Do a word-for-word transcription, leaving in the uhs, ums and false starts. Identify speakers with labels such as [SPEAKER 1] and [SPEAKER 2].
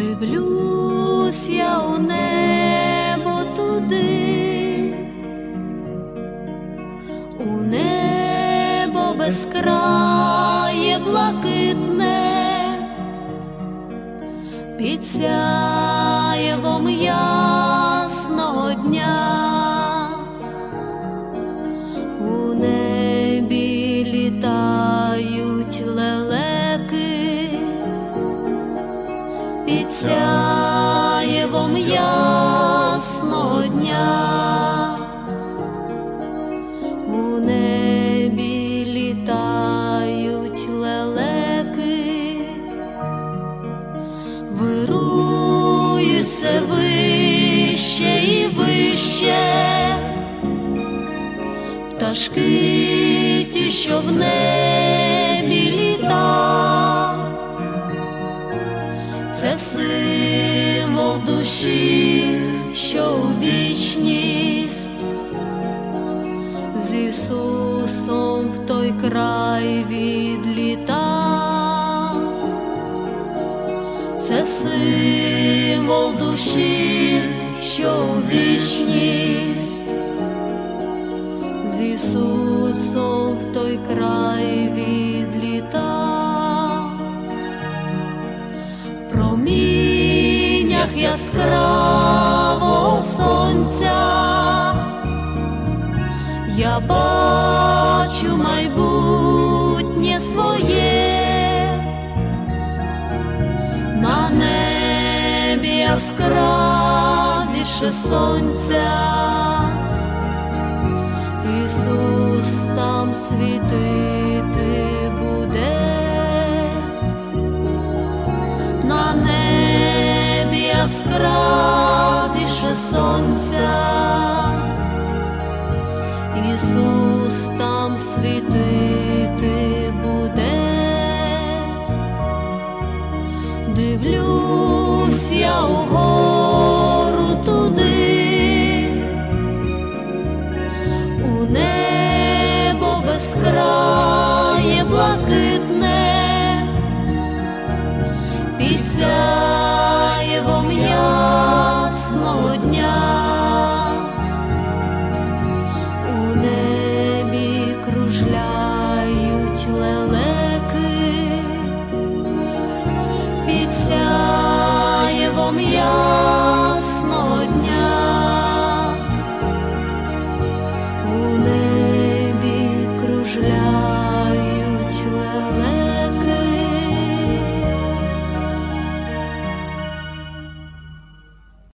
[SPEAKER 1] Дивлюсь я у небо туди, у небо безкрає блакитне, під сяєвом ясного дня. У небі літають лелеки, під сяєвом ясного дня. У небі літають лелеки, вирують все вище і вище. Пташки ті, що в небі літа, це символ душі, що у вічність з Ісусом в той край відліта. Це символ душі, що у вічність з Ісусом в той край відліта. В проміннях яскравого сонця я бачу майбутнє своє. На небі яскравіше сонця, Ісус там світити буде. На небі яскравіше сонця, Ісус там світити буде. Дивлюсь я угору туди, у небо безкрає